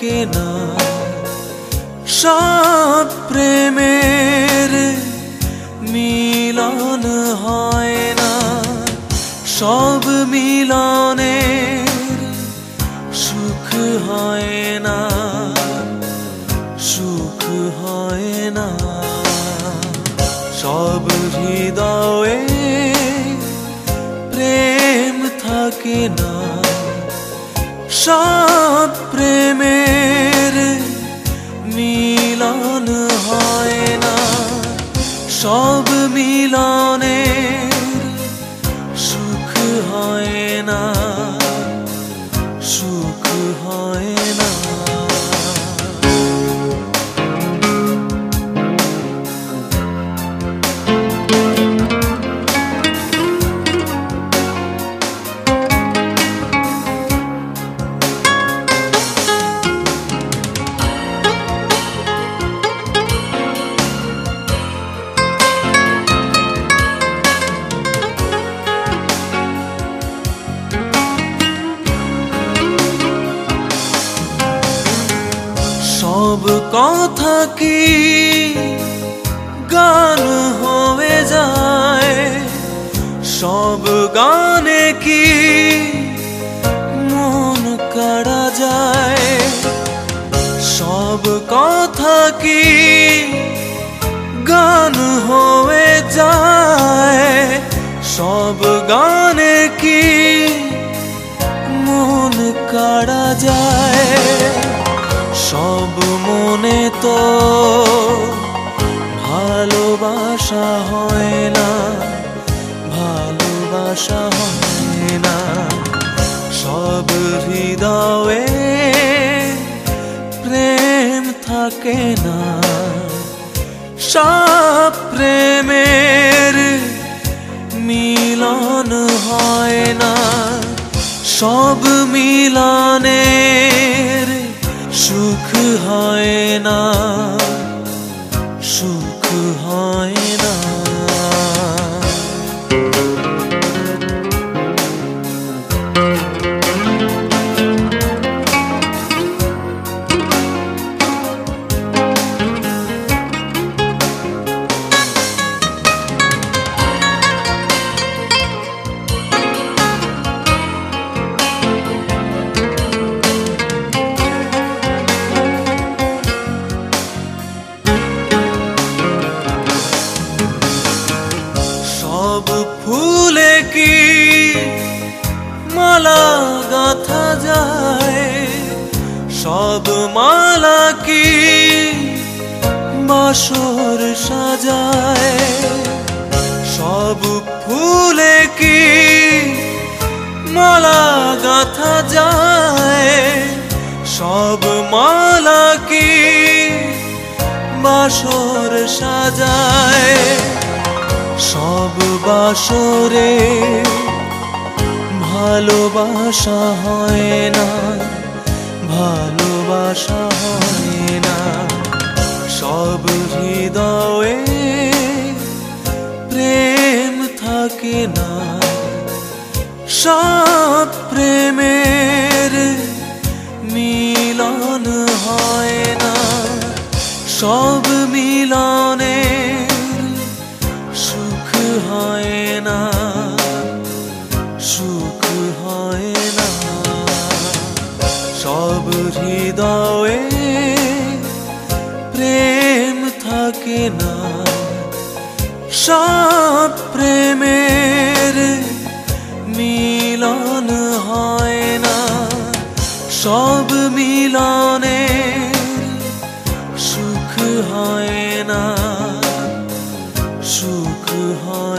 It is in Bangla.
থাকে না, সব প্রেমের মিলন হয় না, সব মিলনের সুখ হয় না, সুখ হয় না। সব হৃদয়ে প্রেম থাকে না, সব প্রেমের মিলন হয় না, সব মিলনের সুখ হয় না, সুখ হয় না। সব কথা কি গান হয়ে যায়, সব গানে কি মন কাড়া যায়, সব কথা কি গান হয়ে যায়, সব গানে কি মন কাড়া যায়। সব মনে তো ভালোবাসা হয় না, ভালোবাসা হয় না। সব হৃদয়ে প্রেম থাকে না, সব প্রেমের মিলন হয় না, সব মিলনের সুখ হয় না, সুখ হয় না। সব ফুলে কি মালা গাঁথা যায়, সব মালা কি বাসর সাজায়, সব ফুলে কি মালা গাঁথা যায়, সব মালা কি বাসর সাজায়। সব বাসরে ভালোবাসা হয় না, ভালোবাসা হয় না। সব হৃদয়ে প্রেম থাকে না, সব প্রেমের মিলন হয় না, সব মিলনের সুখ হয় না, সুখ হয় না। সব হৃদয়ে প্রেম থাকে না, সব প্রেমের মিলন হয় না, সব মিলনের সুখ হয় না, সুখ হয়।